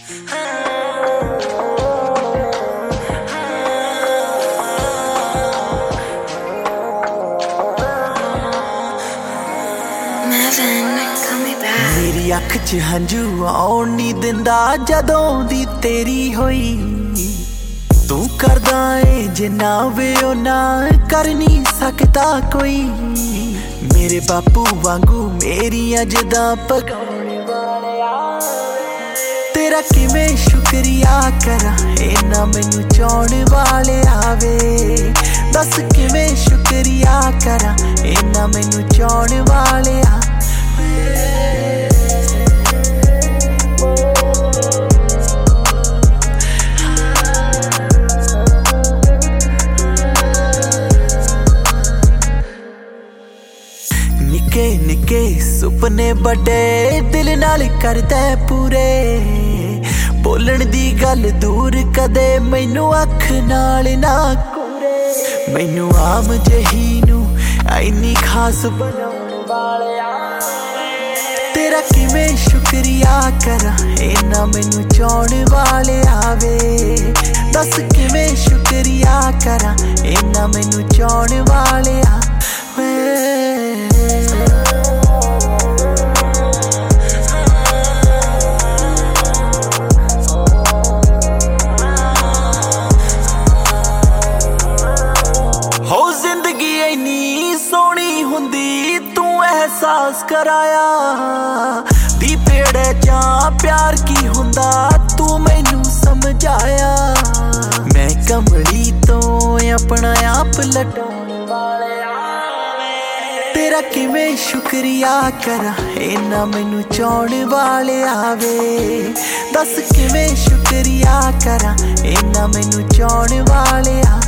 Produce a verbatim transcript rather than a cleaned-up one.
मेरी अख च हंझू आउण नी दिंदा जदों दी तेरी होई तू करदा ए जिन्ना वे ओना कर नहीं सकता कोई मेरे बापू वांगू मेरियां जिदा पकाने वालिया तेरा किवें शुक्रिया करा इन्ना मैनू चाहण वाले आवे दस किवें शुक्रिया करा इन्ना मैनू चाहण वाले आ निके निके सुपने बड़े दिल नाल करदा पूरे बोलण दी गल दूर कदे मैनू अख नाल ना कोरे मैनू आम जही नू इन्नी खास बनाउण वालिया तेरा किवें शुक्रिया करा इन्ना मैनू चाहण वाले आवे दस किवें शुक्रिया करा इन्ना मैनू चाहण वाले आ हो जिंदगी इन्नी सोहनी हुंदी तू एहसास कराया दी पेड़े चा प्यार की हुंदा तू मैनू समझाया मैं कमली तो अपना आप लटाउण वालिया तेरा किवें शुक्रिया करा इन्ना मैनू चाहण वाले आवे दस किवें शुक्रिया करा इन्ना मैनू चाहण वाले आ